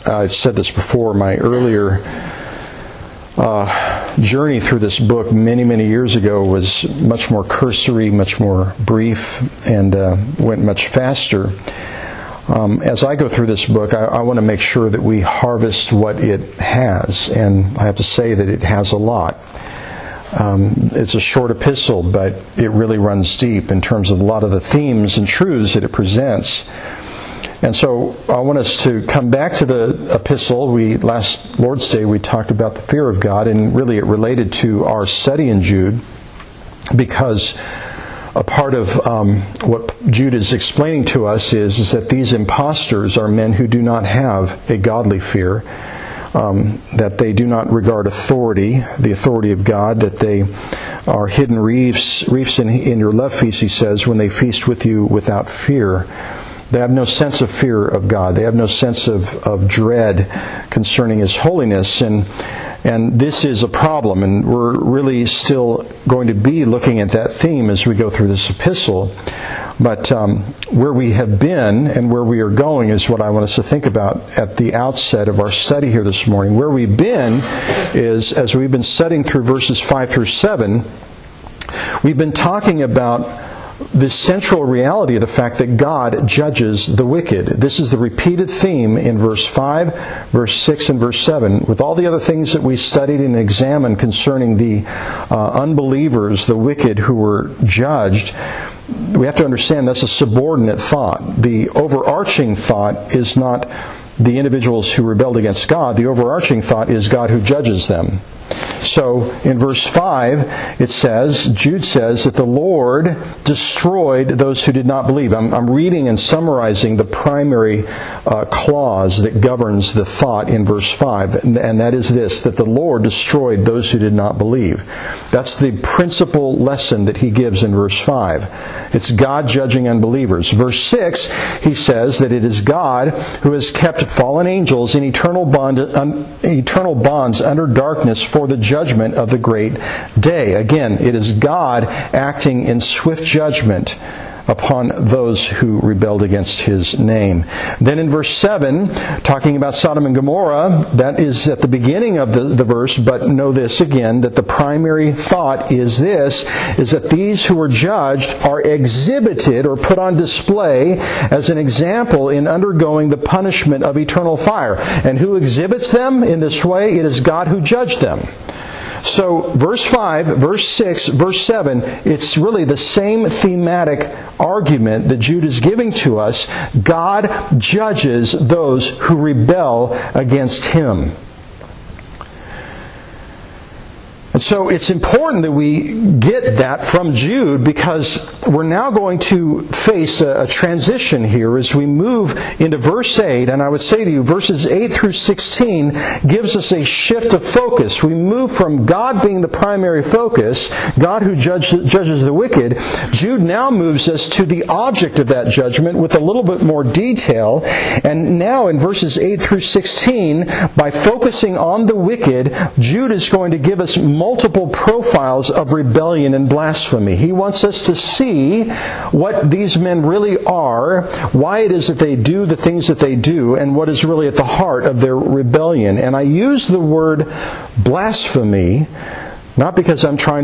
I've said this before, my earlier journey through this book many, many years ago was much more cursory, much more brief, and went much faster. As I go through this book, I want to make sure that we harvest what it has, and I have to say that it has a lot. It's a short epistle, but it really runs deep in terms of a lot of the themes and truths that it presents. And so I want us to come back to the epistle. Last Lord's Day we talked about the fear of God, and really it related to our study in Jude, because a part of what Jude is explaining to us is that these impostors are men who do not have a godly fear, that they do not regard authority, the authority of God, that they are hidden reefs in your love feast, he says, when they feast with you without fear. They have no sense of fear of God. They have no sense of dread concerning His holiness. And this is a problem. And we're really still going to be looking at that theme as we go through this epistle. But where we have been and where we are going is what I want us to think about at the outset of our study here this morning. Where we've been is, as we've been studying through verses 5 through 7, we've been talking about the central reality of the fact that God judges the wicked. This is the repeated theme in verse 5, verse 6, and verse 7. With all the other things that we studied and examined concerning the unbelievers, the wicked who were judged, we have to understand that's a subordinate thought. The overarching thought is not the individuals who rebelled against God. The overarching thought is God who judges them. So in verse 5, it says, Jude says that the Lord destroyed those who did not believe. I'm reading and summarizing the primary clause that governs the thought in verse 5, and that is this, that the Lord destroyed those who did not believe. That's the principal lesson that he gives in verse 5. It's God judging unbelievers. Verse 6, he says that it is God who has kept fallen angels in eternal bonds under darkness for the judgment of the great day. Again, it is God acting in swift judgment upon those who rebelled against His name. Then in verse 7, talking about Sodom and Gomorrah, that is at the beginning of the verse, but know this again, that the primary thought is this, is that these who were judged are exhibited or put on display as an example in undergoing the punishment of eternal fire. And who exhibits them in this way? It is God who judged them. So verse 5, verse 6, verse 7, it's really the same thematic argument that Jude is giving to us. God judges those who rebel against Him. And so it's important that we get that from Jude, because we're now going to face a transition here as we move into verse 8. And I would say to you, verses 8 through 16 gives us a shift of focus. We move from God being the primary focus, God who judges the wicked. Jude now moves us to the object of that judgment with a little bit more detail. And now in verses 8 through 16, by focusing on the wicked, Jude is going to give us multiple profiles of rebellion and blasphemy. He wants us to see what these men really are, why it is that they do the things that they do, and what is really at the heart of their rebellion. And I use the word blasphemy not because I'm trying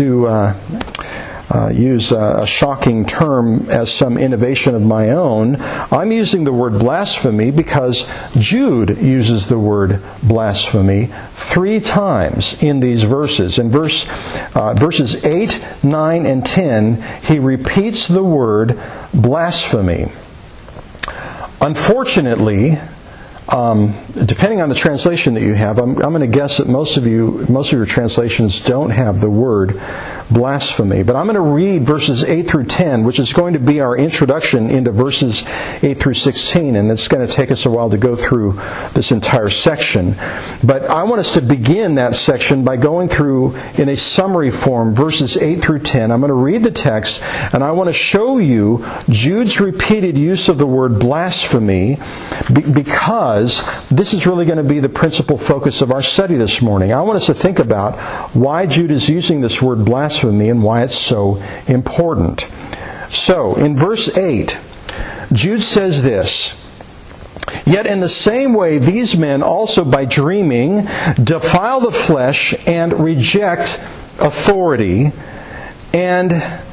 to use a shocking term as some innovation of my own. I'm using the word blasphemy because Jude uses the word blasphemy 3 times in these verses. In verses 8, 9, and 10, he repeats the word blasphemy. Unfortunately, depending on the translation that you have, I'm going to guess that most of your translations don't have the word blasphemy. But I'm going to read verses 8 through 10, which is going to be our introduction into verses 8 through 16, and it's going to take us a while to go through this entire section. But I want us to begin that section by going through, in a summary form, verses 8 through 10. I'm going to read the text, and I want to show you Jude's repeated use of the word blasphemy, because this is really going to be the principal focus of our study this morning. I want us to think about why Jude is using this word blasphemy and why it's so important. So, in verse 8, Jude says this, Yet in the same way, these men also by dreaming defile the flesh and reject authority and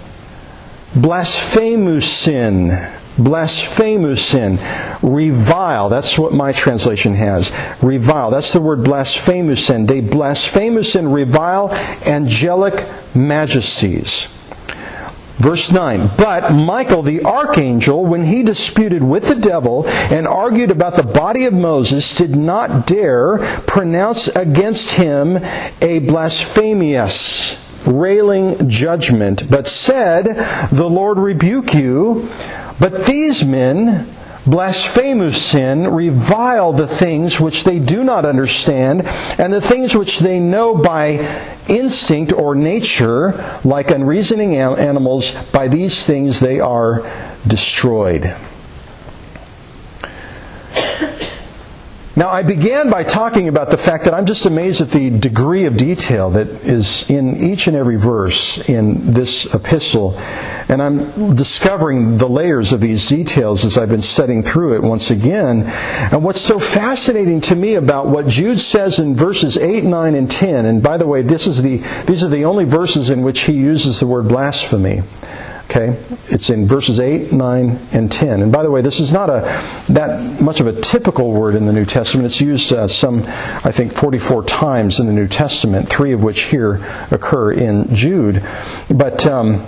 blasphemusin. Revile. That's what my translation has. Revile. That's the word blasphemusin. They blasphemusin, revile angelic majesties. Verse 9, but Michael the archangel, when he disputed with the devil and argued about the body of Moses, did not dare pronounce against him a blasphemous, railing judgment, but said, the Lord rebuke you. But these men, blasphemusin, revile the things which they do not understand, and the things which they know by instinct or nature, like unreasoning animals, by these things they are destroyed. Now, I began by talking about the fact that I'm just amazed at the degree of detail that is in each and every verse in this epistle. And I'm discovering the layers of these details as I've been studying through it once again. And what's so fascinating to me about what Jude says in verses 8, 9, and 10, and by the way, these are the only verses in which he uses the word blasphemy. Okay? It's in verses 8, 9, and 10. And by the way, this is not that much of a typical word in the New Testament. It's used I think 44 times in the New Testament, 3 of which here occur in Jude. But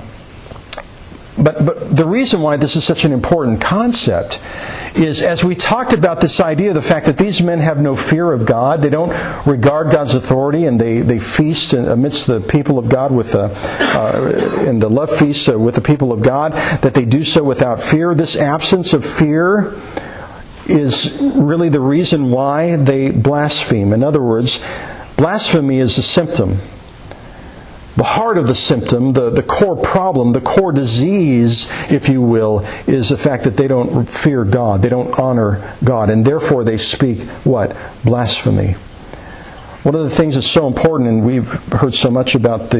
the reason why this is such an important concept is, as we talked about this idea of the fact that these men have no fear of God, they don't regard God's authority, and they feast amidst the people of God in the love feast with the people of God, that they do so without fear. This absence of fear is really the reason why they blaspheme. In other words, blasphemy is a symptom. The heart of the symptom, the core problem, the core disease, if you will, is the fact that they don't fear God. They don't honor God. And therefore they speak what? Blasphemy. One of the things that's so important, and we've heard so much about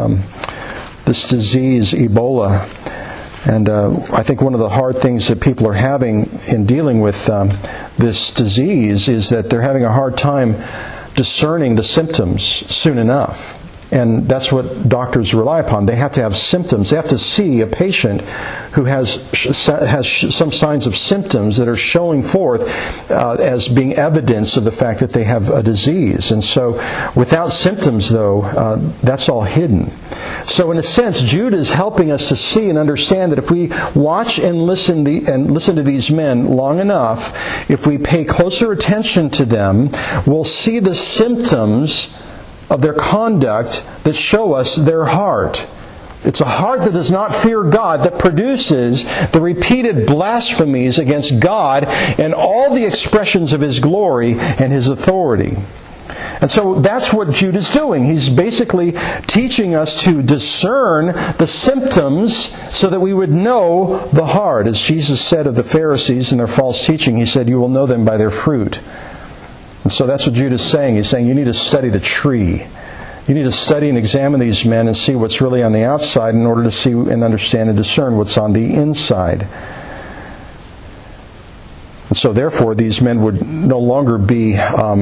this disease, Ebola. And I think one of the hard things that people are having in dealing with this disease is that they're having a hard time discerning the symptoms soon enough. And that's what doctors rely upon. They have to have symptoms. They have to see a patient who has some signs of symptoms that are showing forth as being evidence of the fact that they have a disease. And so without symptoms, though, that's all hidden. So in a sense, Jude is helping us to see and understand that if we watch and listen to these men long enough, if we pay closer attention to them, we'll see the symptoms of their conduct that show us their heart. It's a heart that does not fear God that produces the repeated blasphemies against God and all the expressions of His glory and His authority. And so that's what Jude is doing. He's basically teaching us to discern the symptoms so that we would know the heart. As Jesus said of the Pharisees and their false teaching, He said, "You will know them by their fruit." And so that's what Jude is saying. He's saying you need to study the tree. You need to study and examine these men and see what's really on the outside in order to see and understand and discern what's on the inside. And so therefore these men would no longer be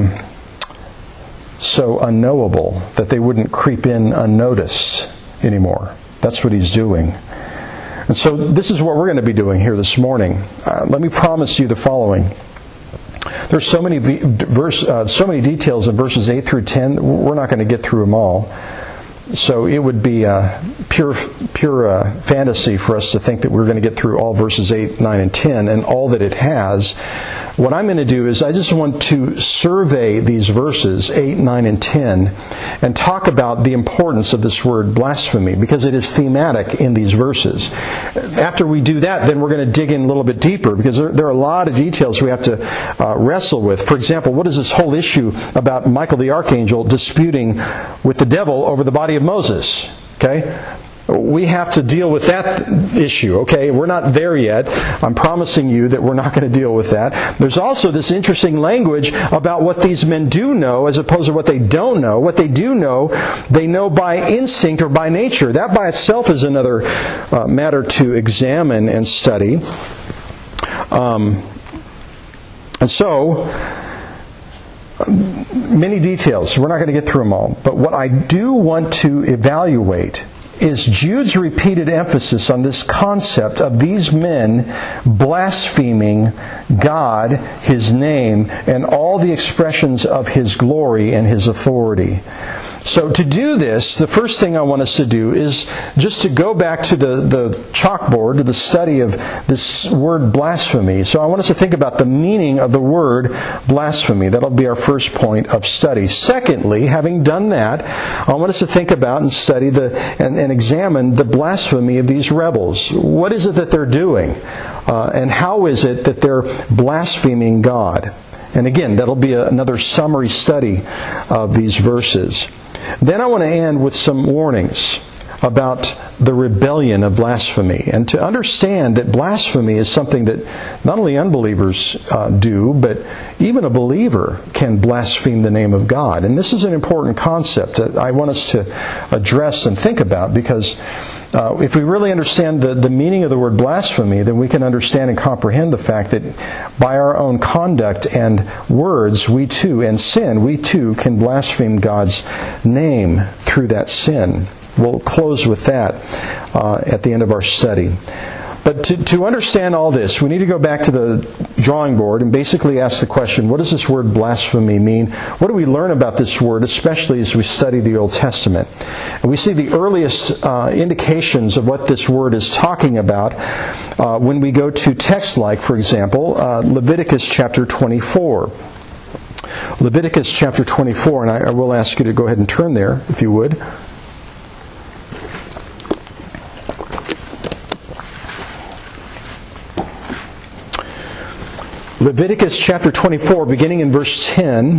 so unknowable that they wouldn't creep in unnoticed anymore. That's what he's doing. And so this is what we're going to be doing here this morning. Let me promise you the following. There's so many details in verses 8 through 10. We're not going to get through them all. So it would be pure fantasy for us to think that we're going to get through all verses 8, 9, and 10 and all that it has. What I'm going to do is I just want to survey these verses 8, 9, and 10 and talk about the importance of this word blasphemy, because it is thematic in these verses. After we do that, then we're going to dig in a little bit deeper, because there are a lot of details we have to wrestle with. For example, what is this whole issue about Michael the archangel disputing with the devil over the body of Moses? Okay? We have to deal with that issue, okay? We're not there yet. I'm promising you that we're not going to deal with that. There's also this interesting language about what these men do know as opposed to what they don't know. What they do know, they know by instinct or by nature. That by itself is another matter to examine and study. And so, many details. We're not going to get through them all. But what I do want to evaluate is Jude's repeated emphasis on this concept of these men blaspheming God, His name, and all the expressions of His glory and His authority. So to do this, the first thing I want us to do is just to go back to the chalkboard, to the study of this word blasphemy. So I want us to think about the meaning of the word blasphemy. That'll be our first point of study. Secondly, having done that, I want us to think about and study and examine the blasphemy of these rebels. What is it that they're doing? And how is it that they're blaspheming God? And again, that'll be another summary study of these verses. Then I want to end with some warnings about the rebellion of blasphemy, and to understand that blasphemy is something that not only unbelievers do, but even a believer can blaspheme the name of God. And this is an important concept that I want us to address and think about, because if we really understand the meaning of the word blasphemy, then we can understand and comprehend the fact that by our own conduct and words, we too can blaspheme God's name through that sin. We'll close with that at the end of our study. But to understand all this, we need to go back to the drawing board and basically ask the question, what does this word blasphemy mean? What do we learn about this word, especially as we study the Old Testament? And we see the earliest indications of what this word is talking about when we go to texts like, for example, Leviticus chapter 24. Leviticus chapter 24, and I will ask you to go ahead and turn there, if you would. Leviticus chapter 24, beginning in verse 10,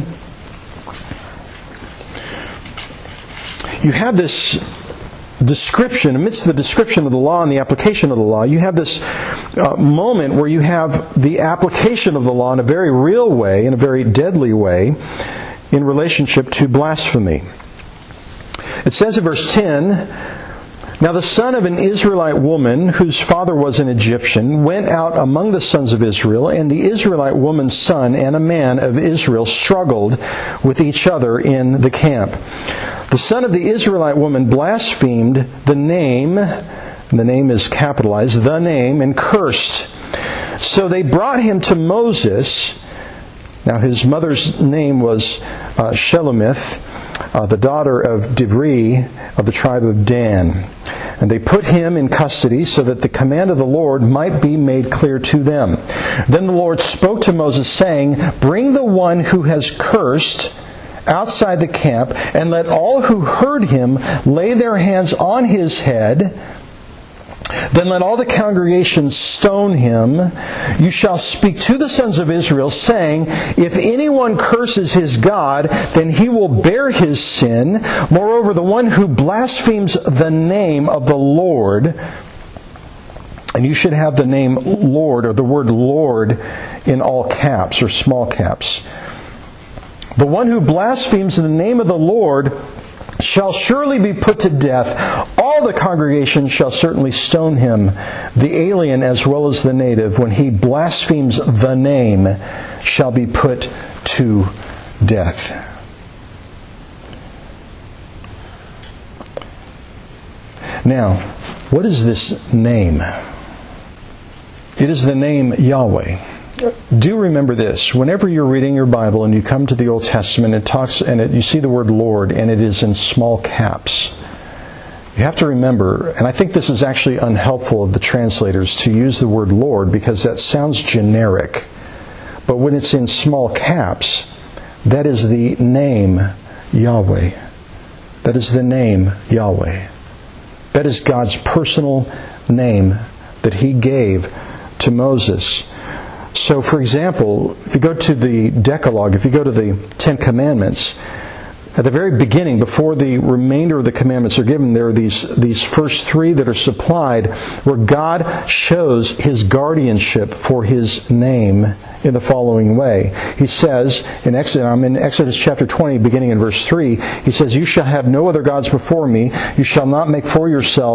you have this description, amidst the description of the law and the application of the law, you have this moment where you have the application of the law in a very real way, in a very deadly way, in relationship to blasphemy. It says in verse 10, "Now the son of an Israelite woman, whose father was an Egyptian, went out among the sons of Israel, and the Israelite woman's son and a man of Israel struggled with each other in the camp. The son of the Israelite woman blasphemed the name is capitalized, the name, and cursed. So they brought him to Moses." Now his mother's name was Shelomith, the daughter of Dibri of the tribe of Dan. And they put him in custody so that the command of the Lord might be made clear to them. Then the Lord spoke to Moses, saying, "Bring the one who has cursed outside the camp, and let all who heard him lay their hands on his head. Then let all the congregation stone him. You shall speak to the sons of Israel, saying, if anyone curses his God, then he will bear his sin. Moreover, the one who blasphemes the name of the Lord," and you should have the name Lord, or the word Lord, in all caps or small caps. "The one who blasphemes the name of the Lord shall surely be put to death. All the congregation shall certainly stone him, the alien as well as the native. When he blasphemes the name, shall be put to death." Now, what is this name? It is the name Yahweh. Do remember this. Whenever you're reading your Bible and you come to the Old Testament, you see the word Lord, and it is in small caps. You have to remember, and I think this is actually unhelpful of the translators to use the word Lord, because that sounds generic. But when it's in small caps, that is the name Yahweh. That is the name Yahweh. That is God's personal name that He gave to Moses. So, for example, if you go to the Decalogue, if you go to the Ten Commandments, at the very beginning, before the remainder of the commandments are given, there are these first three that are supplied where God shows His guardianship for His name in the following way. He says, in Exodus chapter 20, beginning in verse 3, He says, "You shall have no other gods before me. You shall not make for yourself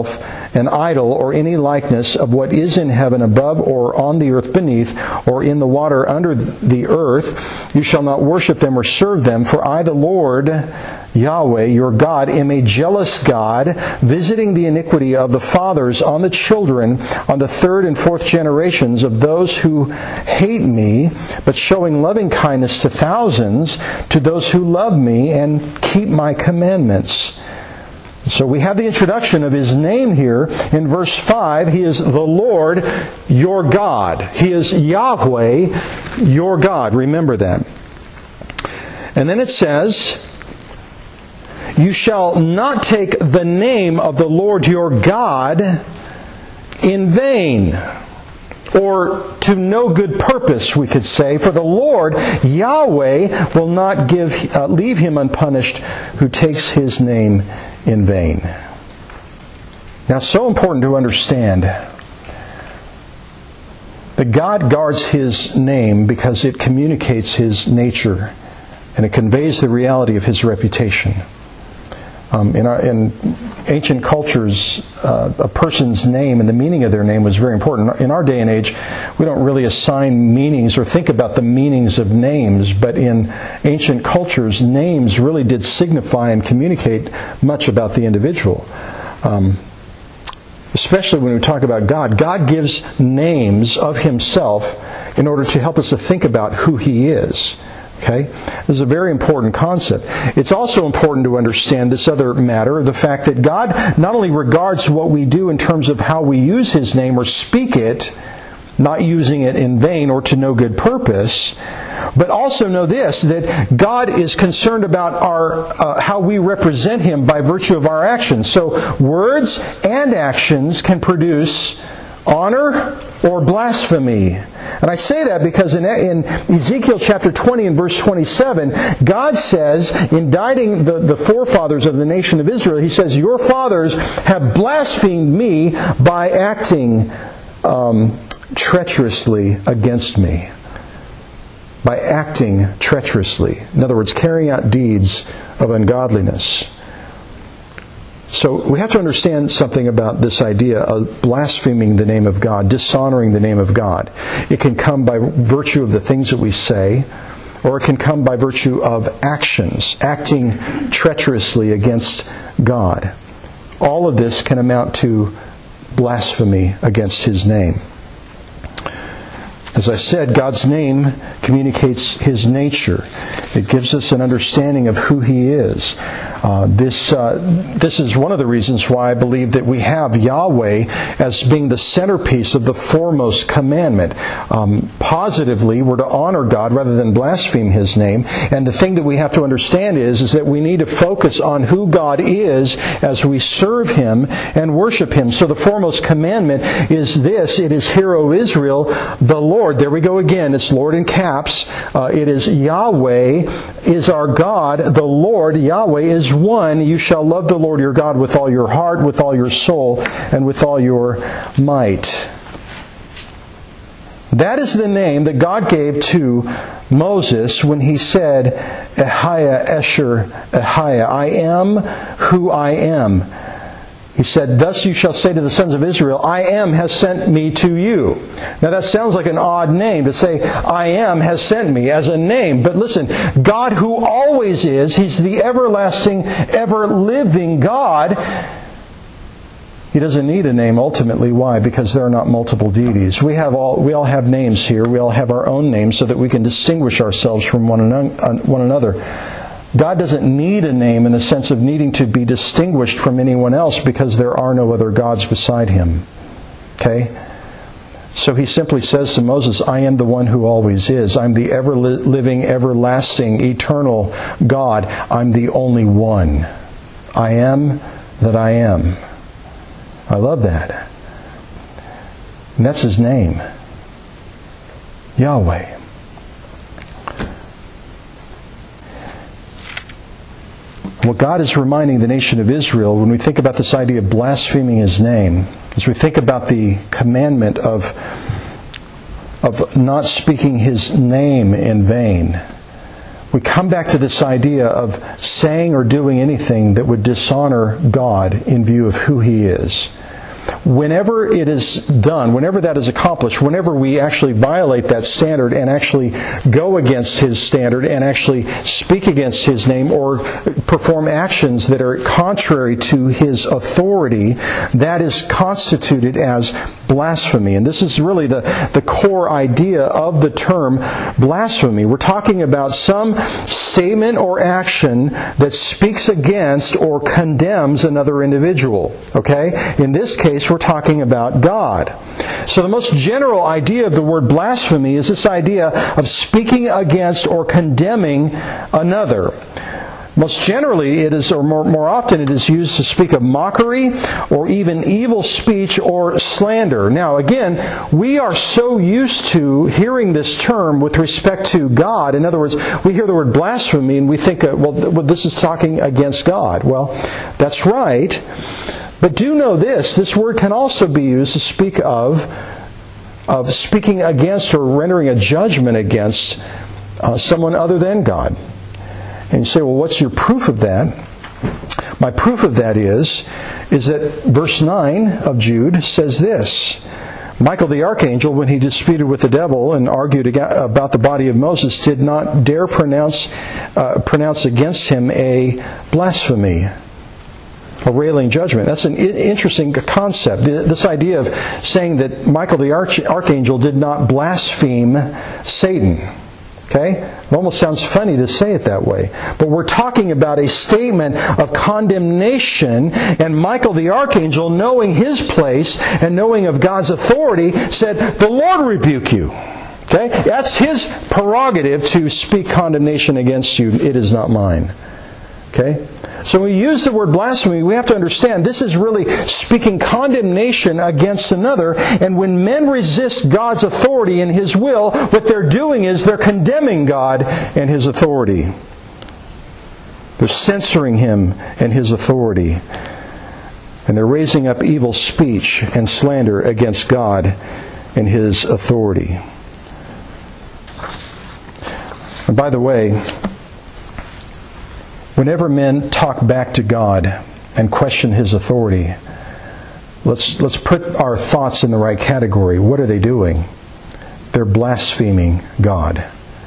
an idol, or any likeness of what is in heaven above, or on the earth beneath, or in the water under the earth. You shall not worship them or serve them, for I, the Lord, Yahweh, your God, am a jealous God, visiting the iniquity of the fathers on the children, on the third and fourth generations of those who hate me, but showing loving kindness to thousands, to those who love me and keep my commandments. So we have the introduction of His name here in verse 5. He is the Lord, your God. He is Yahweh, your God. Remember that. And then it says, you shall not take the name of the Lord your God in vain, or to no good purpose, we could say. For the Lord, Yahweh, will not leave him unpunished who takes His name in vain. Now, it's so important to understand that God guards His name because it communicates His nature and it conveys the reality of His reputation. In ancient cultures, a person's name and the meaning of their name was very important. In our day and age, we don't really assign meanings or think about the meanings of names, but in ancient cultures, names really did signify and communicate much about the individual. Especially when we talk about God. God gives names of Himself in order to help us to think about who He is. Okay? This is a very important concept. It's also important to understand this other matter, the fact that God not only regards what we do in terms of how we use His name or speak it, not using it in vain or to no good purpose, but also know this, that God is concerned about how we represent Him by virtue of our actions. So words and actions can produce honor or blasphemy. And I say that because in Ezekiel chapter 20 and verse 27, God says, indicting the forefathers of the nation of Israel, He says, your fathers have blasphemed me by acting treacherously against me. By acting treacherously. In other words, carrying out deeds of ungodliness. So we have to understand something about this idea of blaspheming the name of God, dishonoring the name of God. It can come by virtue of the things that we say, or it can come by virtue of actions, acting treacherously against God. All of this can amount to blasphemy against His name. As I said, God's name communicates His nature. It gives us an understanding of who He is. This is one of the reasons why I believe that we have Yahweh as being the centerpiece of the foremost commandment. Positively, we're to honor God rather than blaspheme His name. And the thing that we have to understand is that we need to focus on who God is as we serve Him and worship Him. So the foremost commandment is this. It is, Hear, O Israel, the Lord. There we go again. It's Lord in caps. It is Yahweh is our God. The Lord, Yahweh, is one. You shall love the Lord your God with all your heart, with all your soul, and with all your might. That is the name that God gave to Moses when He said, Ehyeh Esher Ehyeh, I am who I am. He said, thus you shall say to the sons of Israel, I am has sent me to you. Now that sounds like an odd name to say, I am has sent me as a name. But listen, God who always is, He's the everlasting, ever-living God. He doesn't need a name ultimately. Why? Because there are not multiple deities. We all have names here. We all have our own names so that we can distinguish ourselves from one another. God doesn't need a name in the sense of needing to be distinguished from anyone else because there are no other gods beside Him. Okay? So He simply says to Moses, I am the one who always is. I'm the ever-living, everlasting, eternal God. I'm the only one. I am that I am. I love that. And that's His name. Yahweh. What God is reminding the nation of Israel, when we think about this idea of blaspheming His name, as we think about the commandment of not speaking His name in vain, we come back to this idea of saying or doing anything that would dishonor God in view of who He is. whenever it is done, whenever that is accomplished, whenever we actually violate that standard and actually go against His standard and actually speak against His name or perform actions that are contrary to His authority, that is constituted as blasphemy. And this is really the core idea of the term blasphemy. We're talking about some statement or action that speaks against or condemns another individual. Okay? In this case, we're talking about God. So the most general idea of the word blasphemy is this idea of speaking against or condemning another. Most generally, it is, or more often, it is used to speak of mockery or even evil speech or slander. Now, again, we are so used to hearing this term with respect to God. In other words, we hear the word blasphemy and we think, well, this is talking against God. Well, that's right. But do know this word can also be used to speak of speaking against or rendering a judgment against someone other than God. And you say, well, what's your proof of that? My proof of that is that verse 9 of Jude says this. Michael the archangel, when he disputed with the devil and argued about the body of Moses, did not dare pronounce against him a blasphemy, a railing judgment. That's an interesting concept. This idea of saying that Michael the archangel did not blaspheme Satan. Okay? It almost sounds funny to say it that way. But we're talking about a statement of condemnation, and Michael the archangel, knowing his place and knowing of God's authority, said, "The Lord rebuke you." Okay? That's his prerogative to speak condemnation against you. It is not mine. Okay? So when we use the word blasphemy, we have to understand this is really speaking condemnation against another. And when men resist God's authority and His will, what they're doing is they're condemning God and His authority. They're censoring Him and His authority. And they're raising up evil speech and slander against God and His authority. And by the way, whenever men talk back to God and question His authority, let's put our thoughts in the right category. What are they doing? They're blaspheming God.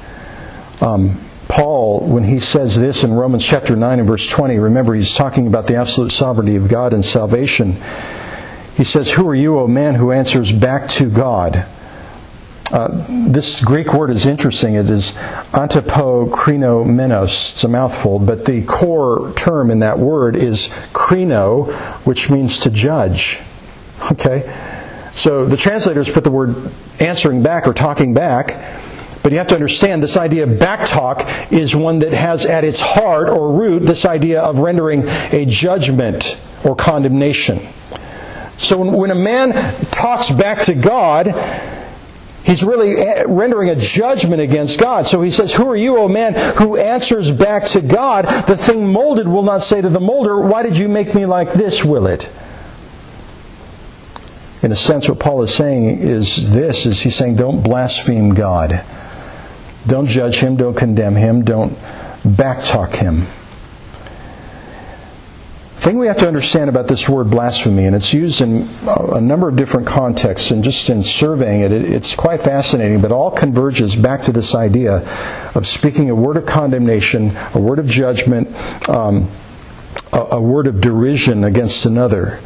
Paul, when he says this in Romans chapter 9 and verse 20, remember he's talking about the absolute sovereignty of God and salvation. He says, "Who are you, O man, who answers back to God?" This Greek word is interesting. It is antipokrinomenos. It's a mouthful, but the core term in that word is krino, which means to judge. Okay? So the translators put the word answering back or talking back, but you have to understand this idea of backtalk is one that has at its heart or root this idea of rendering a judgment or condemnation. So when a man talks back to God, he's really rendering a judgment against God. So he says, "Who are you, O man, who answers back to God? The thing molded will not say to the molder, 'Why did you make me like this?' will it?" In a sense, what Paul is saying is he's saying, don't blaspheme God. Don't judge Him. Don't condemn Him. Don't backtalk Him. The thing we have to understand about this word blasphemy, and it's used in a number of different contexts, and just in surveying it, it's quite fascinating, but all converges back to this idea of speaking a word of condemnation, a word of judgment, a word of derision against another.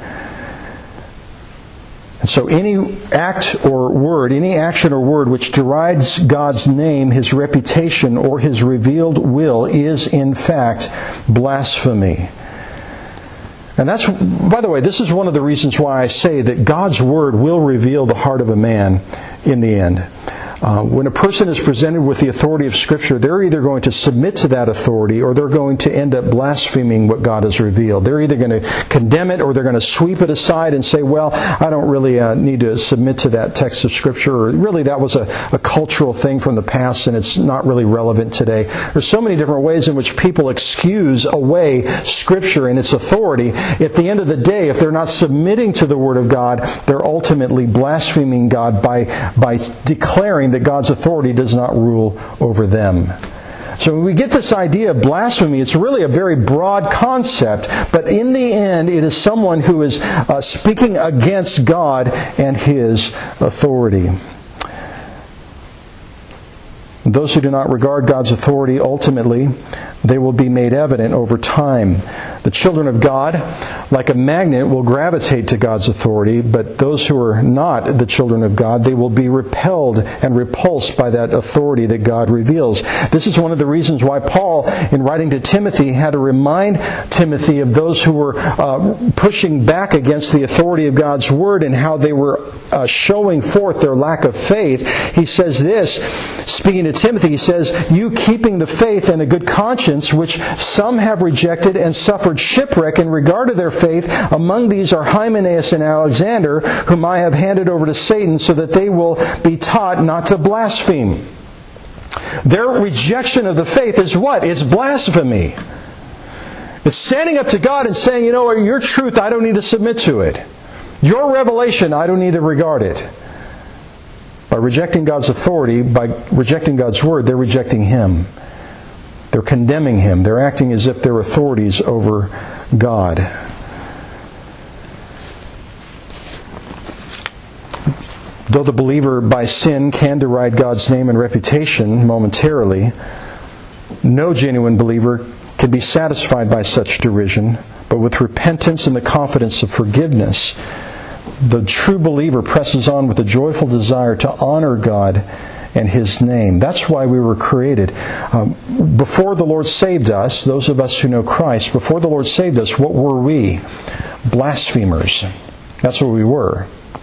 And so any act or word, any action or word which derides God's name, His reputation, or His revealed will is in fact blasphemy. And that's, by the way, this is one of the reasons why I say that God's Word will reveal the heart of a man in the end. When a person is presented with the authority of Scripture, they're either going to submit to that authority or they're going to end up blaspheming what God has revealed. They're either going to condemn it or they're going to sweep it aside and say, well, I don't really need to submit to that text of Scripture. Or really that was a cultural thing from the past and it's not really relevant today. There's so many different ways in which people excuse away Scripture and its authority. At the end of the day, if they're not submitting to the Word of God, they're ultimately blaspheming God by declaring that God's authority does not rule over them. So when we get this idea of blasphemy, it's really a very broad concept, but in the end, it is someone who is speaking against God and His authority. Those who do not regard God's authority, ultimately, they will be made evident over time. The children of God, like a magnet, will gravitate to God's authority, but those who are not the children of God, they will be repelled and repulsed by that authority that God reveals. This is one of the reasons why Paul, in writing to Timothy, had to remind Timothy of those who were pushing back against the authority of God's Word and how they were showing forth their lack of faith. He says this, speaking to Timothy, he says, "You keeping the faith and a good conscience, which some have rejected and suffered shipwreck in regard to their faith. Among these are Hymenaeus and Alexander, whom I have handed over to Satan, so that they will be taught not to blaspheme." Their rejection of the faith is what? It's blasphemy. It's standing up to God and saying, you know what, your truth, I don't need to submit to it. Your revelation, I don't need to regard it. By rejecting God's authority, by rejecting God's Word, they're rejecting Him. They're condemning Him. They're acting as if they're authorities over God. Though the believer by sin can deride God's name and reputation momentarily, no genuine believer can be satisfied by such derision, but with repentance and the confidence of forgiveness, the true believer presses on with a joyful desire to honor God and His name. That's why we were created. Before the Lord saved us, those of us who know Christ, before the Lord saved us, what were we? Blasphemers. That's what we were.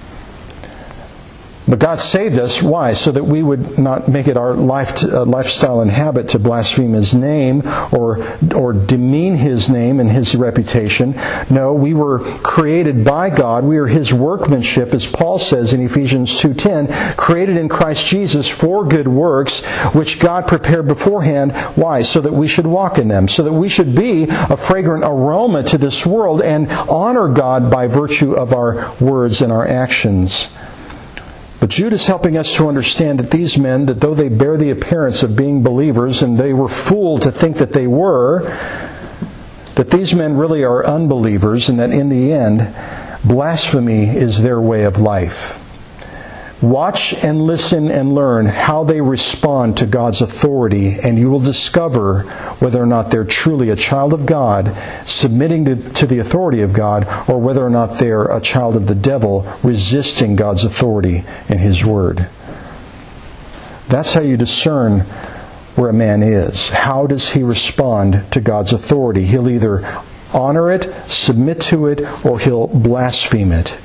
But God saved us. Why? So that we would not make it our lifestyle and habit to blaspheme His name or demean His name and His reputation. No, we were created by God. We are His workmanship, as Paul says in Ephesians 2:10, created in Christ Jesus for good works, which God prepared beforehand. Why? So that we should walk in them. So that we should be a fragrant aroma to this world and honor God by virtue of our words and our actions. But Jude is helping us to understand that these men, that though they bear the appearance of being believers, and they were fooled to think that they were, that these men really are unbelievers, and that in the end, blasphemy is their way of life. Watch and listen and learn how they respond to God's authority, and you will discover whether or not they're truly a child of God, submitting to the authority of God, or whether or not they're a child of the devil, resisting God's authority and His Word. That's how you discern where a man is. How does he respond to God's authority? He'll either honor it, submit to it, or he'll blaspheme it.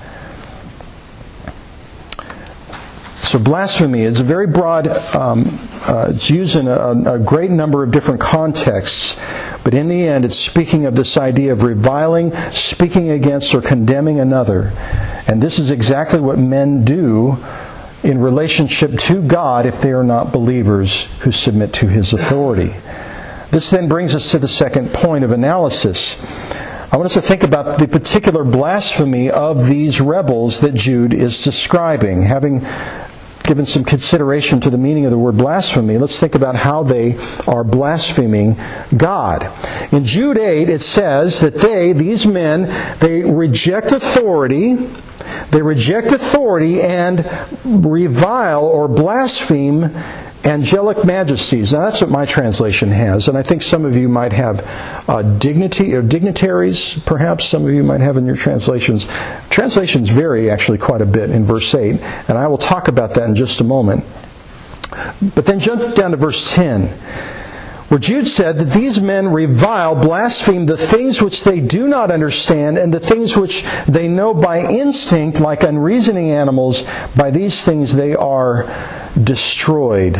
So blasphemy is a very broad, it's used in a great number of different contexts, but in the end it's speaking of this idea of reviling, speaking against or condemning another. And this is exactly what men do in relationship to God if they are not believers who submit to His authority. This then brings us to the second point of analysis. I want us to think about the particular blasphemy of these rebels that Jude is describing. Having given some consideration to the meaning of the word blasphemy, let's think about how they are blaspheming God. In Jude 8, it says that these men, they reject authority and revile or blaspheme angelic majesties. Now that's what my translation has, and I think some of you might have dignity or dignitaries, perhaps some of you might have in your translations. Translations vary actually quite a bit in verse 8, and I will talk about that in just a moment. But then jump down to verse 10, where Jude said that these men revile, blaspheme the things which they do not understand, and the things which they know by instinct, like unreasoning animals. By these things they are destroyed.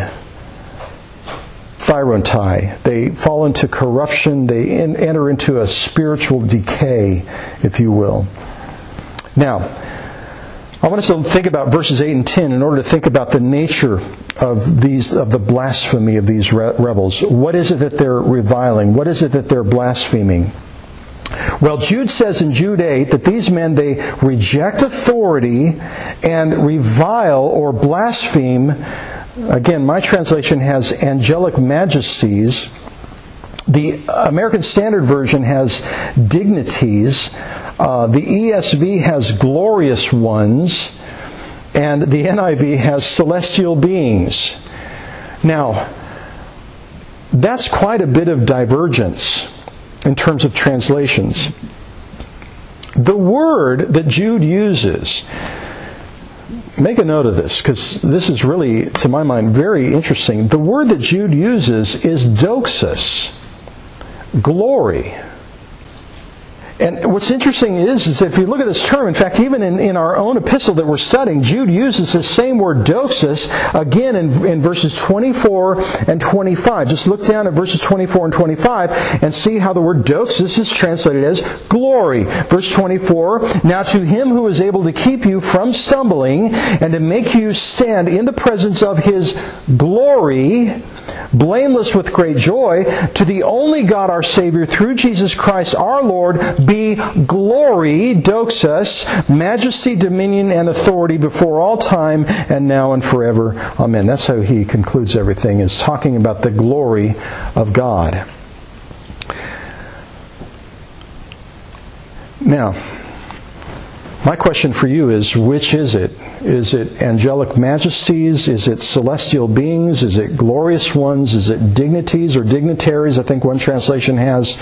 Thyrontai. They fall into corruption. They enter into a spiritual decay, if you will. Now, I want us to think about verses 8 and 10 in order to think about the nature of the blasphemy of these rebels. What is it that they're reviling? What is it that they're blaspheming? Well, Jude says in Jude 8 that these men, they reject authority and revile or blaspheme Again, my translation has angelic majesties. The American Standard Version has dignities. The ESV has glorious ones. And the NIV has celestial beings. Now, that's quite a bit of divergence in terms of translations. The word that Jude uses, make a note of this, because this is really, to my mind, very interesting. The word that Jude uses is doxos, glory. And what's interesting is if you look at this term, in fact, even in our own epistle that we're studying, Jude uses the same word doxos again in verses 24 and 25. Just look down at verses 24 and 25 and see how the word doxos is translated as glory. Verse 24, now to Him who is able to keep you from stumbling and to make you stand in the presence of His glory, blameless with great joy, to the only God our Savior through Jesus Christ our Lord, be glory, doxos, majesty, dominion, and authority before all time and now and forever. Amen. That's how he concludes everything, is talking about the glory of God. Now, my question for you is, which is it? Is it angelic majesties? Is it celestial beings? Is it glorious ones? Is it dignities or dignitaries? I think one translation has.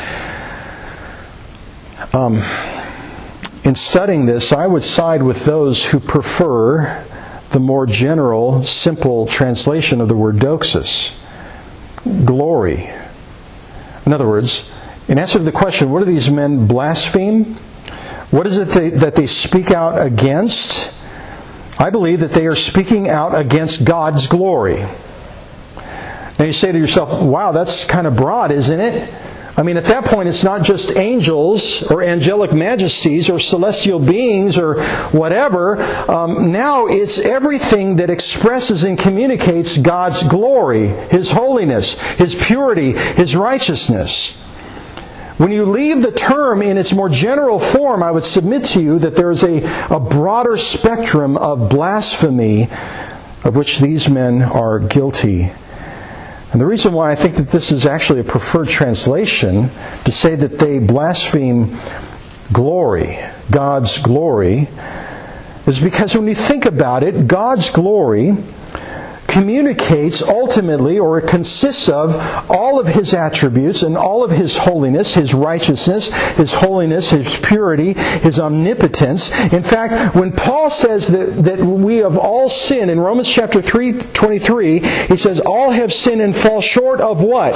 In studying this, I would side with those who prefer the more general, simple translation of the word doxos, glory. In other words, in answer to the question, what do these men blaspheme? What is it that they speak out against? I believe that they are speaking out against God's glory. Now you say to yourself, wow, that's kind of broad, isn't it? I mean, at that point, it's not just angels or angelic majesties or celestial beings or whatever. Now it's everything that expresses and communicates God's glory, His holiness, His purity, His righteousness. When you leave the term in its more general form, I would submit to you that there is a broader spectrum of blasphemy of which these men are guilty. And the reason why I think that this is actually a preferred translation, to say that they blaspheme glory, God's glory, is because when you think about it, God's glory communicates ultimately, or it consists of, all of His attributes and all of His holiness, His righteousness, His holiness, His purity, His omnipotence. In fact, when Paul says that we have all sinned, in Romans chapter 3:23, he says, all have sinned and fall short of what?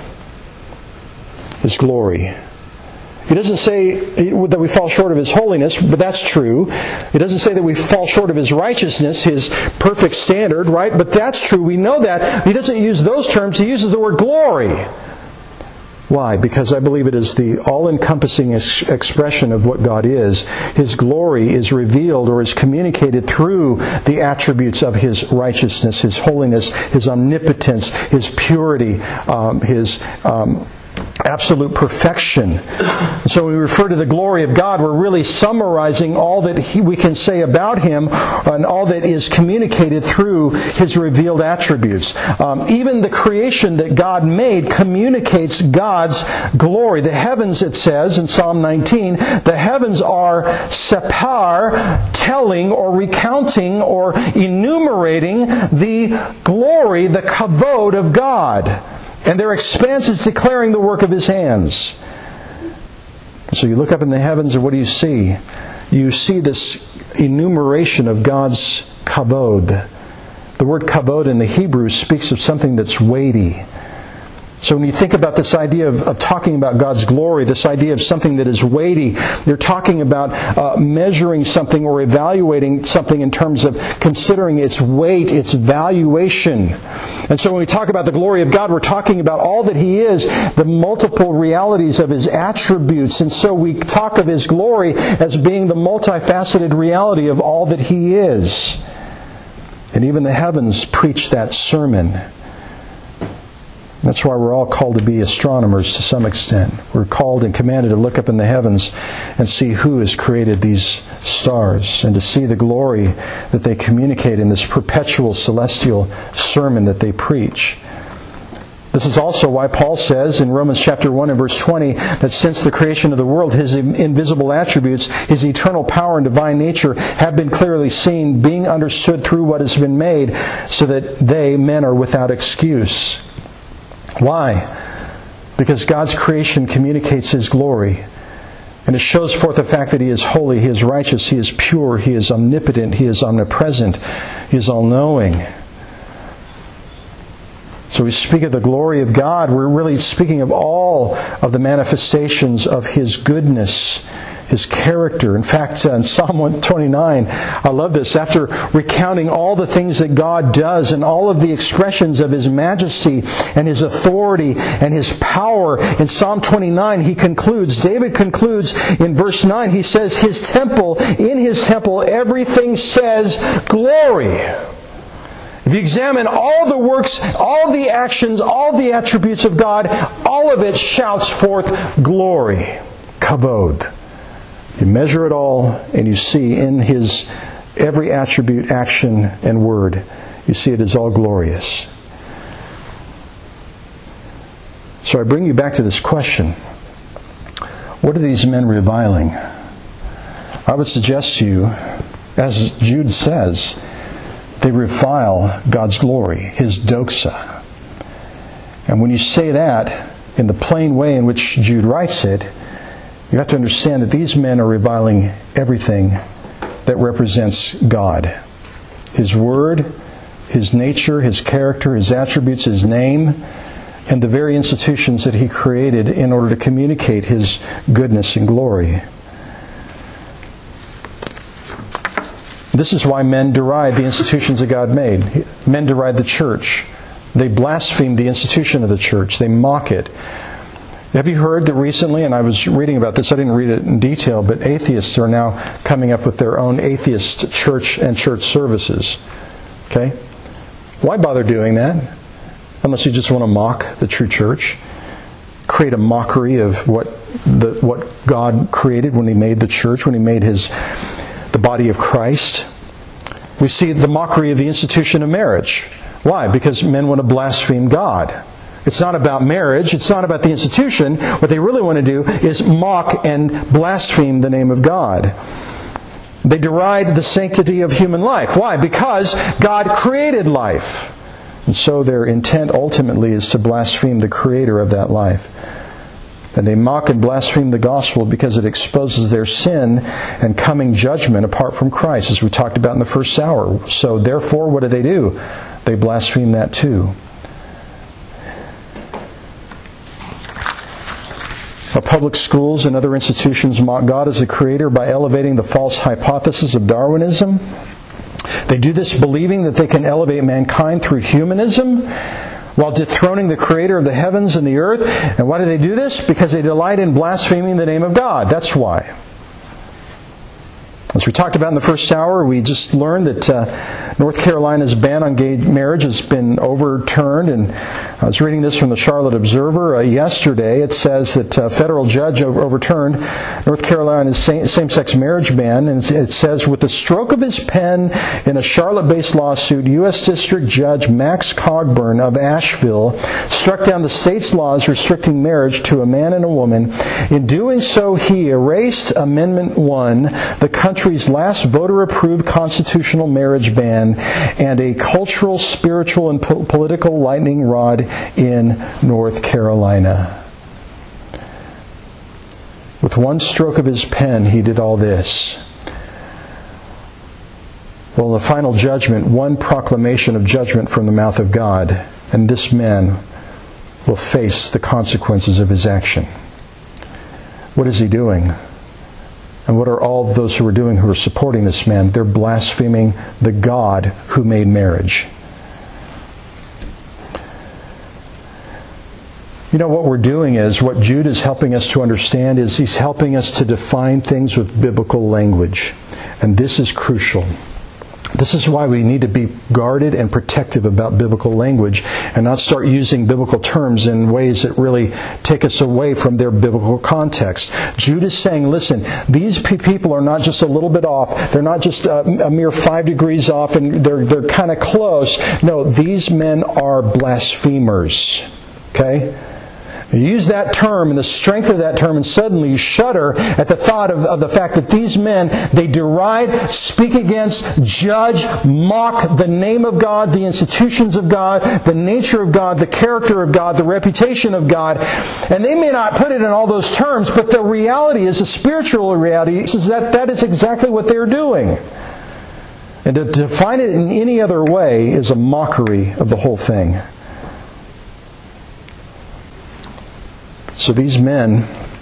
His glory. He doesn't say that we fall short of His holiness, but that's true. He doesn't say that we fall short of His righteousness, His perfect standard, right? But that's true. We know that. He doesn't use those terms. He uses the word glory. Why? Because I believe it is the all-encompassing expression of what God is. His glory is revealed or is communicated through the attributes of His righteousness, His holiness, His omnipotence, His purity, His absolute perfection. So when we refer to the glory of God, we're really summarizing all that we can say about Him and all that is communicated through His revealed attributes. Even the creation that God made communicates God's glory. The heavens, it says in Psalm 19, the heavens are separ, telling or recounting or enumerating the glory, the kavod of God. And their expanse is declaring the work of His hands. So you look up in the heavens and what do you see? You see this enumeration of God's kavod. The word kavod in the Hebrew speaks of something that's weighty. So when you think about this idea of talking about God's glory, this idea of something that is weighty, you're talking about measuring something or evaluating something in terms of considering its weight, its valuation. And so when we talk about the glory of God, we're talking about all that He is, the multiple realities of His attributes. And so we talk of His glory as being the multifaceted reality of all that He is. And even the heavens preach that sermon. That's why we're all called to be astronomers to some extent. We're called and commanded to look up in the heavens and see who has created these stars and to see the glory that they communicate in this perpetual celestial sermon that they preach. This is also why Paul says in Romans chapter 1 and verse 20 that since the creation of the world, His invisible attributes, His eternal power and divine nature have been clearly seen, being understood through what has been made, so that they, men, are without excuse. Why? Because God's creation communicates His glory. And it shows forth the fact that He is holy, He is righteous, He is pure, He is omnipotent, He is omnipresent, He is all-knowing. So we speak of the glory of God. We're really speaking of all of the manifestations of His goodness, His character. In fact, in Psalm 129, I love this. After recounting all the things that God does and all of the expressions of His majesty and His authority and His power, in Psalm 29, David concludes in verse 9, he says, in His temple, everything says glory. If you examine all the works, all the actions, all the attributes of God, all of it shouts forth glory, kavod. You measure it all and you see in His every attribute, action, and word, you see it is all glorious. So I bring you back to this question. What are these men reviling? I would suggest to you, as Jude says, they revile God's glory, His doxa. And when you say that in the plain way in which Jude writes it, you have to understand that these men are reviling everything that represents God. His Word, His nature, His character, His attributes, His name, and the very institutions that He created in order to communicate His goodness and glory. This is why men deride the institutions that God made. Men deride the church. They blaspheme the institution of the church. They mock it. Have you heard that recently, and I was reading about this, I didn't read it in detail, but atheists are now coming up with their own atheist church and church services. Okay? Why bother doing that? Unless you just want to mock the true church. Create a mockery of what God created when He made the church, when He made the body of Christ. We see the mockery of the institution of marriage. Why? Because men want to blaspheme God. It's not about marriage. It's not about the institution. What they really want to do is mock and blaspheme the name of God. They deride the sanctity of human life. Why? Because God created life. And so their intent ultimately is to blaspheme the Creator of that life. And they mock and blaspheme the gospel because it exposes their sin and coming judgment apart from Christ, as we talked about in the first hour. So therefore, what do? They blaspheme that too. Public schools and other institutions mock God as the Creator by elevating the false hypothesis of Darwinism. They do this believing that they can elevate mankind through humanism while dethroning the Creator of the heavens and the earth. And why do they do this? Because they delight in blaspheming the name of God. That's why. As we talked about in the first hour, we just learned that North Carolina's ban on gay marriage has been overturned. And I was reading this from the Charlotte Observer yesterday. It says that a federal judge overturned North Carolina's same-sex marriage ban. And it says, with the stroke of his pen in a Charlotte-based lawsuit, U.S. District Judge Max Cogburn of Asheville struck down the state's laws restricting marriage to a man and a woman. In doing so, he erased Amendment 1, the country's last voter-approved constitutional marriage ban, and a cultural, spiritual, and political lightning rod in North Carolina. With one stroke of his pen, he did all this. Well, in the final judgment, one proclamation of judgment from the mouth of God, and this man will face the consequences of his action. What is he doing? And what are all of those who are supporting this man? They're blaspheming the God who made marriage. You know, what we're doing is, what Jude is helping us to understand is he's helping us to define things with biblical language. And this is crucial. This is why we need to be guarded and protective about biblical language and not start using biblical terms in ways that really take us away from their biblical context. Jude is saying, listen, these people are not just a little bit off. They're not just a mere 5 degrees off and they're kind of close. No, these men are blasphemers. Okay? You use that term and the strength of that term, and suddenly you shudder at the thought of the fact that these men, they deride, speak against, judge, mock the name of God, the institutions of God, the nature of God, the character of God, the reputation of God. And they may not put it in all those terms, but the reality is, the spiritual reality is that is exactly what they're doing. And to define it in any other way is a mockery of the whole thing. So these men,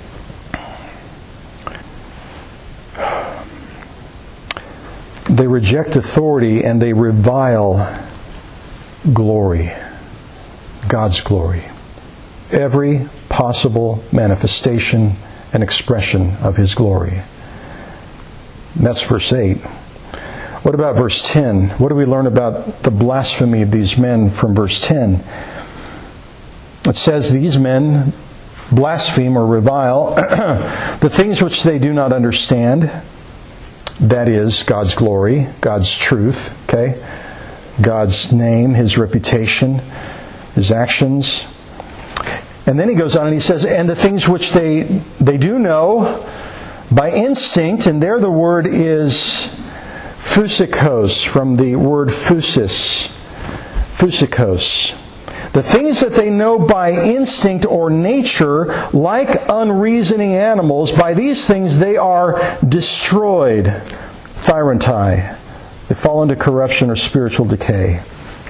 they reject authority and they revile glory, God's glory. Every possible manifestation and expression of His glory. And that's verse 8. What about verse 10? What do we learn about the blasphemy of these men from verse 10? It says, these men blaspheme or revile the things which they do not understand. That is, God's glory, God's truth, okay? God's name, His reputation, His actions. And then he goes on and he says, and the things which they do know by instinct, and there the word is physikos, from the word physis. Physikos. The things that they know by instinct or nature, like unreasoning animals, by these things they are destroyed. Thyrantai. They fall into corruption or spiritual decay.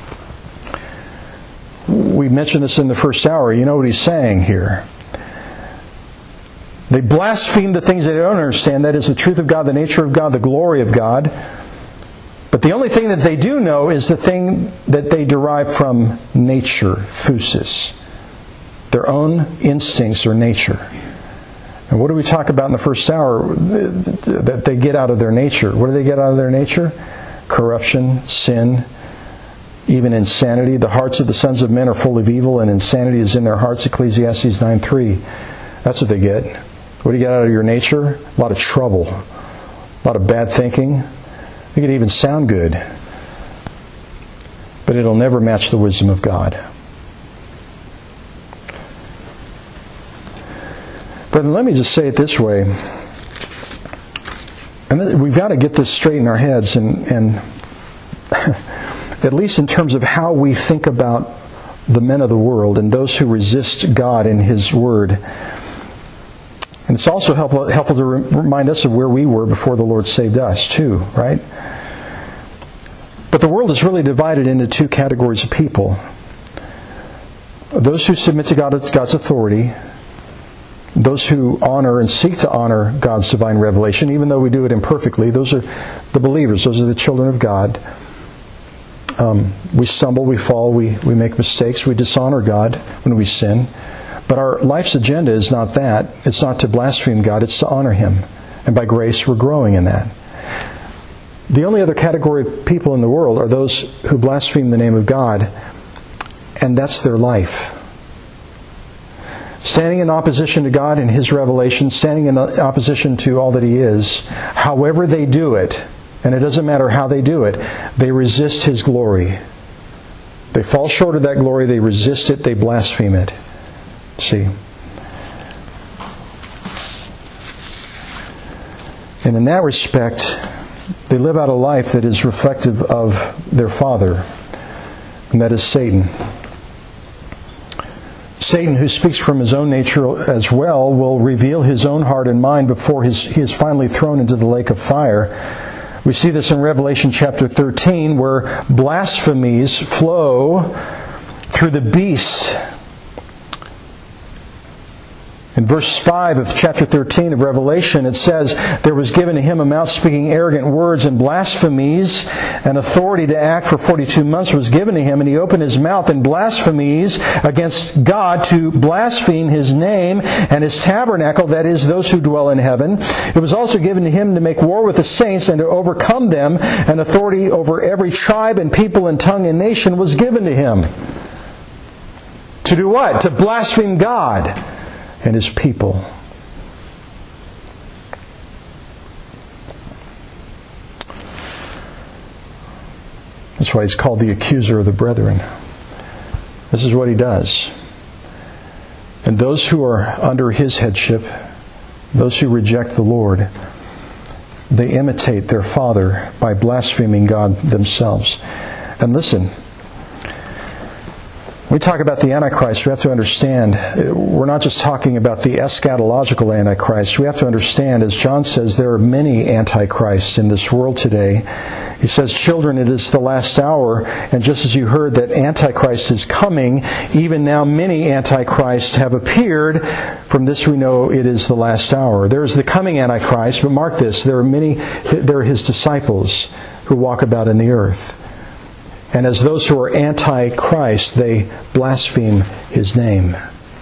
We mentioned this in the first hour. You know what he's saying here. They blaspheme the things they don't understand. That is the truth of God, the nature of God, the glory of God. But the only thing that they do know is the thing that they derive from nature, physis. Their own instincts or nature. And what do we talk about in the first hour? That they get out of their nature. What do they get out of their nature? Corruption, sin, even insanity. The hearts of the sons of men are full of evil, and insanity is in their hearts, Ecclesiastes 9:3. That's what they get. What do you get out of your nature? A lot of trouble. A lot of bad thinking. It can even sound good. But it'll never match the wisdom of God. Brethren, let me just say it this way. And we've got to get this straight in our heads, and at least in terms of how we think about the men of the world and those who resist God and His Word. And it's also helpful to remind us of where we were before the Lord saved us, too, right? But the world is really divided into two categories of people. Those who submit to God's authority, those who honor and seek to honor God's divine revelation, even though we do it imperfectly. Those are the believers. Those are the children of God. We stumble, we fall, we make mistakes, we dishonor God when we sin. But our life's agenda is not that. It's not to blaspheme God, it's to honor Him. And by grace, we're growing in that. The only other category of people in the world are those who blaspheme the name of God, and that's their life. Standing in opposition to God and His revelation, standing in opposition to all that He is, however they do it, and it doesn't matter how they do it, they resist His glory. They fall short of that glory, they resist it, they blaspheme it. See? And in that respect, they live out a life that is reflective of their father, and that is Satan. Satan, who speaks from his own nature as well, will reveal his own heart and mind before he is finally thrown into the lake of fire. We see this in Revelation chapter 13, where blasphemies flow through the beast In verse 5 of chapter 13 of Revelation, it says, "There was given to him a mouth speaking arrogant words and blasphemies, and authority to act for 42 months was given to him, and he opened his mouth in blasphemies against God to blaspheme His name and His tabernacle, that is, those who dwell in heaven. It was also given to him to make war with the saints and to overcome them, and authority over every tribe and people and tongue and nation was given to him." To do what? To blaspheme God and His people. That's why He's called the accuser of the brethren. This is what He does. And those who are under His headship, those who reject the Lord, they imitate their father by blaspheming God themselves. And listen, when we talk about the Antichrist, we have to understand, we're not just talking about the eschatological Antichrist. We have to understand, as John says, there are many Antichrists in this world today. He says, "Children, it is the last hour." And just as you heard that Antichrist is coming, even now many Antichrists have appeared. From this we know it is the last hour. There is the coming Antichrist, but mark this, there are His disciples who walk about in the earth. And as those who are anti-Christ, they blaspheme His name.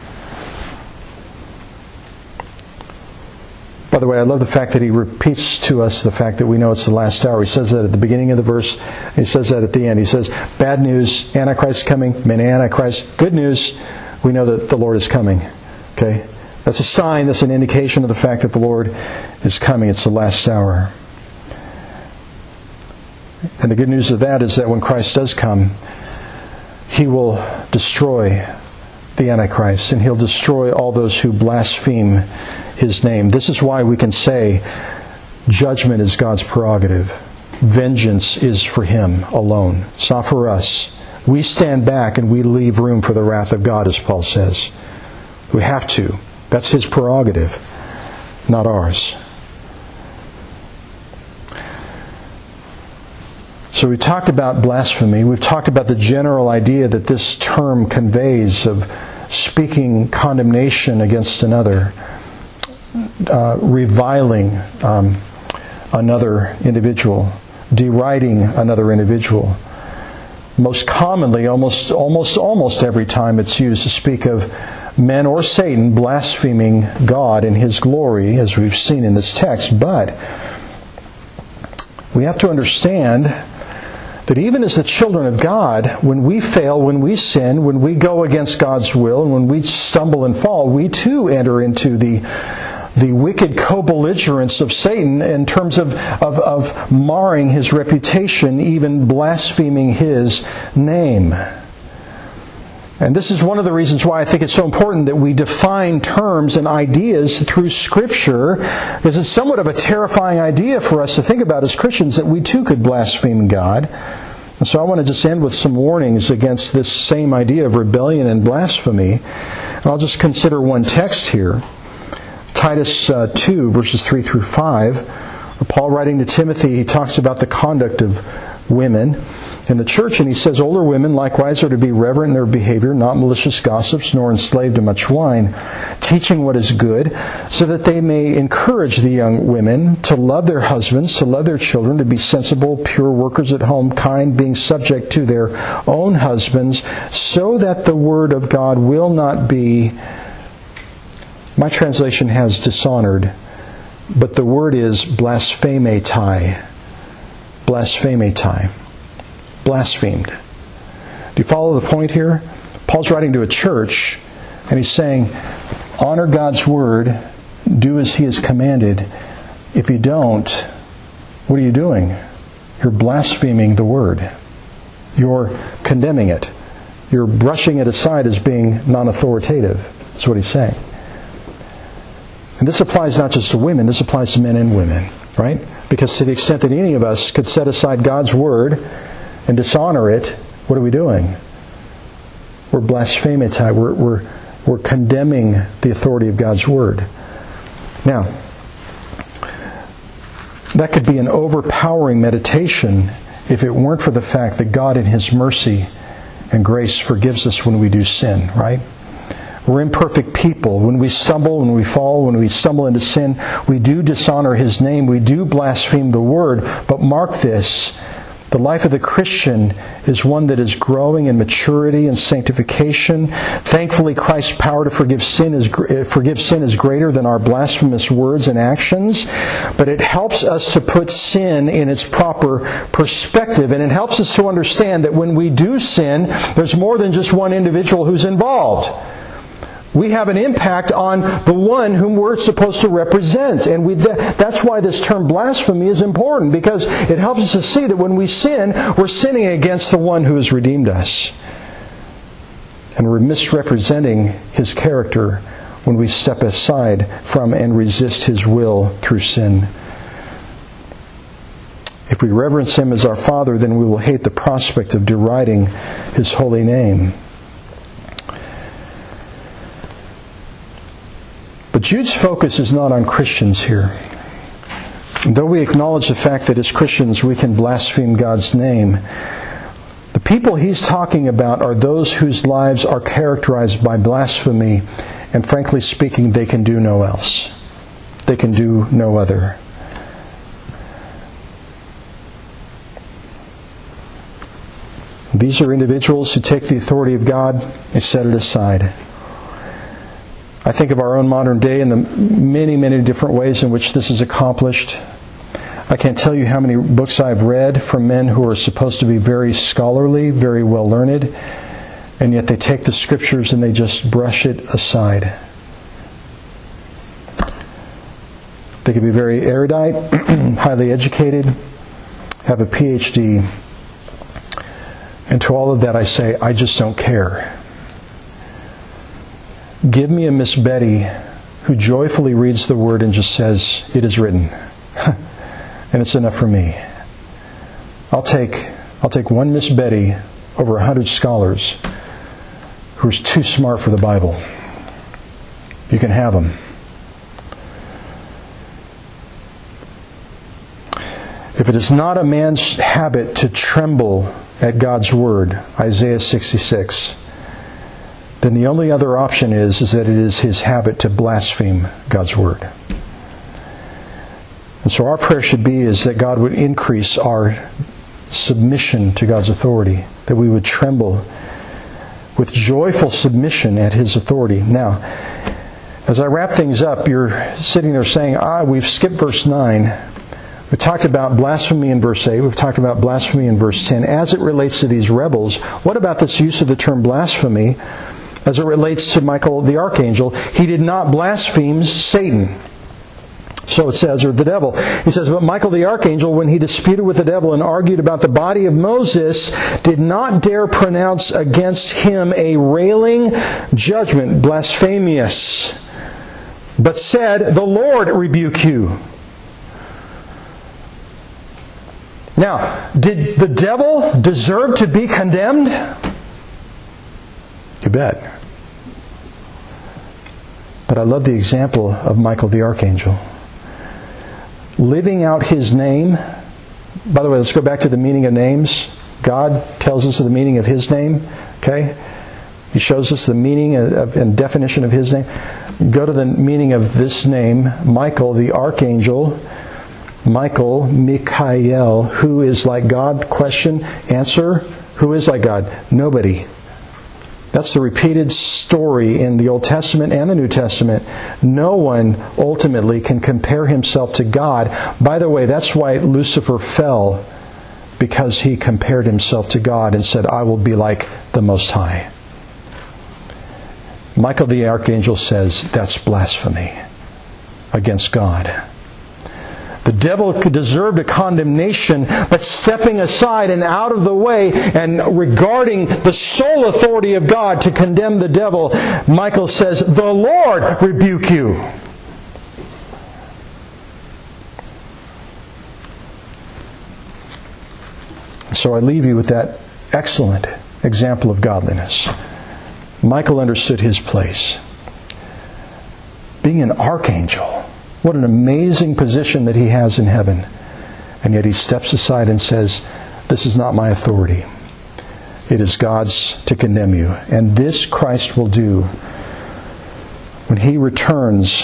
By the way, I love the fact that he repeats to us the fact that we know it's the last hour. He says that at the beginning of the verse. He says that at the end. He says, bad news, Antichrist is coming, many Antichrists. Good news, we know that the Lord is coming. Okay? That's a sign, that's an indication of the fact that the Lord is coming. It's the last hour. And the good news of that is that when Christ does come, He will destroy the Antichrist, and He'll destroy all those who blaspheme His name. This is why we can say judgment is God's prerogative. Vengeance is for Him alone. It's not for us. We stand back and we leave room for the wrath of God, as Paul says. We have to. That's His prerogative, not ours. So we talked about blasphemy. We've talked about the general idea that this term conveys of speaking condemnation against another, reviling another individual, deriding another individual. Most commonly, almost every time it's used to speak of men or Satan blaspheming God and His glory, as we've seen in this text. But we have to understand that even as the children of God, when we fail, when we sin, when we go against God's will, and when we stumble and fall, we too enter into the wicked co-belligerence of Satan in terms of marring his reputation, even blaspheming His name. And this is one of the reasons why I think it's so important that we define terms and ideas through Scripture, because it's somewhat of a terrifying idea for us to think about as Christians that we too could blaspheme God. And so I want to just end with some warnings against this same idea of rebellion and blasphemy. And I'll just consider one text here. Titus 2, verses 3 through 5. Paul writing to Timothy, he talks about the conduct of women in the church, and he says, older women likewise are to be reverent in their behavior, not malicious gossips, nor enslaved to much wine, teaching what is good, so that they may encourage the young women to love their husbands, to love their children, to be sensible, pure workers at home, kind, being subject to their own husbands, so that the word of God will not be, my translation has dishonored, but the word is blasphemetai. Blasphemetai. Blasphemed. Do you follow the point here? Paul's writing to a church, and he's saying, honor God's word, do as He has commanded. If you don't, what are you doing? You're blaspheming the word. You're condemning it. You're brushing it aside as being non-authoritative. That's what he's saying. And this applies not just to women, this applies to men and women, right? Because to the extent that any of us could set aside God's word and dishonor it, what are we doing? We're blaspheming. We're condemning the authority of God's word. Now, that could be an overpowering meditation if it weren't for the fact that God in His mercy and grace forgives us when we do sin, right? We're imperfect people. When we stumble, when we fall, when we stumble into sin, we do dishonor His name. We do blaspheme the Word. But mark this. The life of the Christian is one that is growing in maturity and sanctification. Thankfully, Christ's power to forgive sin is greater than our blasphemous words and actions. But it helps us to put sin in its proper perspective. And it helps us to understand that when we do sin, there's more than just one individual who's involved. We have an impact on the one whom we're supposed to represent. And that's why this term blasphemy is important, because it helps us to see that when we sin, we're sinning against the one who has redeemed us. And we're misrepresenting His character when we step aside from and resist His will through sin. If we reverence Him as our Father, then we will hate the prospect of deriding His holy name. But Jude's focus is not on Christians here. Though we acknowledge the fact that as Christians we can blaspheme God's name, the people he's talking about are those whose lives are characterized by blasphemy, and frankly speaking, they can do no else. They can do no other. These are individuals who take the authority of God and set it aside. I think of our own modern day and the many, many different ways in which this is accomplished. I can't tell you how many books I've read from men who are supposed to be very scholarly, very well learned, and yet they take the Scriptures and they just brush it aside. They can be very erudite, highly educated, have a PhD, and to all of that I say, I just don't care. Give me a Miss Betty who joyfully reads the Word and just says, "It is written." And it's enough for me. I'll take one Miss Betty over 100 scholars who's too smart for the Bible. You can have them. If it is not a man's habit to tremble at God's Word, Isaiah 66, then the only other option is that it is his habit to blaspheme God's Word. And so our prayer should be is that God would increase our submission to God's authority, that we would tremble with joyful submission at His authority. Now, as I wrap things up, you're sitting there saying, we've skipped verse 9. We talked about blasphemy in verse 8. We've talked about blasphemy in verse 10. As it relates to these rebels, what about this use of the term blasphemy as it relates to Michael the archangel? He did not blaspheme Satan. So it says, or the devil. He says, but Michael the archangel, when he disputed with the devil and argued about the body of Moses, did not dare pronounce against him a railing judgment, blasphemous, but said, the Lord rebuke you. Now, did the devil deserve to be condemned? You bet. But I love the example of Michael the archangel. Living out his name. By the way, let's go back to the meaning of names. God tells us the meaning of His name. Okay? He shows us the meaning and definition of His name. Go to the meaning of this name, Michael the archangel. Michael, Mikael, who is like God? Question, answer, who is like God? Nobody. That's the repeated story in the Old Testament and the New Testament. No one ultimately can compare himself to God. By the way, that's why Lucifer fell, because he compared himself to God and said, I will be like the Most High. Michael the archangel says that's blasphemy against God. The devil deserved a condemnation, but stepping aside and out of the way and regarding the sole authority of God to condemn the devil, Michael says, the Lord rebuke you. So I leave you with that excellent example of godliness. Michael understood his place. Being an archangel. What an amazing position that he has in heaven. And yet he steps aside and says, this is not my authority. It is God's to condemn you. And this Christ will do when He returns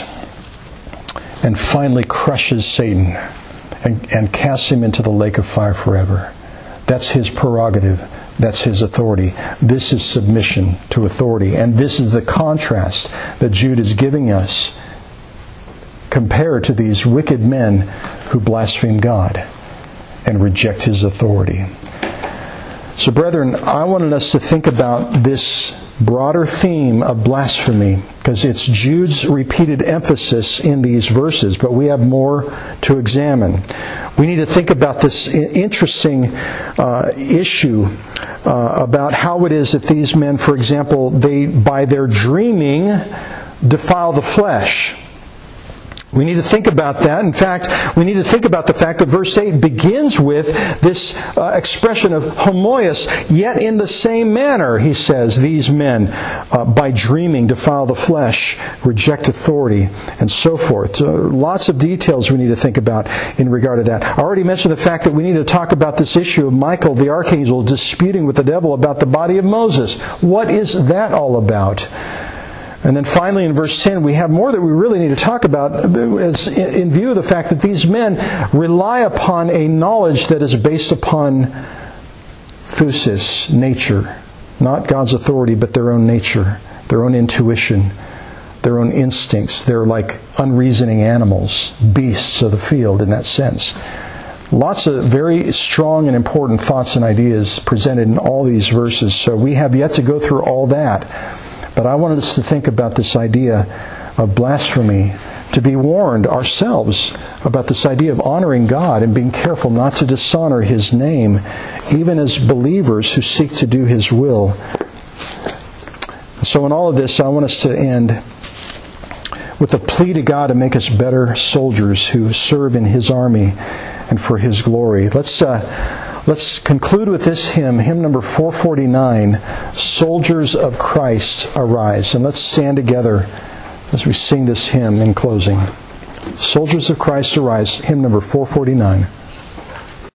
and finally crushes Satan and casts him into the lake of fire forever. That's His prerogative. That's His authority. This is submission to authority. And this is the contrast that Jude is giving us compared to these wicked men who blaspheme God and reject His authority. So, brethren, I wanted us to think about this broader theme of blasphemy, because it's Jude's repeated emphasis in these verses, but we have more to examine. We need to think about this interesting issue about how it is that these men, for example, they, by their dreaming, defile the flesh. We need to think about that. In fact, we need to think about the fact that verse 8 begins with this expression of homoios, yet in the same manner, he says, these men, by dreaming, defile the flesh, reject authority, and so forth. Lots of details we need to think about in regard to that. I already mentioned the fact that we need to talk about this issue of Michael the archangel disputing with the devil about the body of Moses. What is that all about? And then finally in verse 10, we have more that we really need to talk about as in view of the fact that these men rely upon a knowledge that is based upon physis, nature. Not God's authority, but their own nature, their own intuition, their own instincts. They're like unreasoning animals, beasts of the field in that sense. Lots of very strong and important thoughts and ideas presented in all these verses. So we have yet to go through all that. But I wanted us to think about this idea of blasphemy, to be warned ourselves about this idea of honoring God and being careful not to dishonor His name, even as believers who seek to do His will. So in all of this, I want us to end with a plea to God to make us better soldiers who serve in His army and for His glory. Let's conclude with this hymn number 449, Soldiers of Christ Arise. And let's stand together as we sing this hymn in closing. Soldiers of Christ Arise, hymn number 449.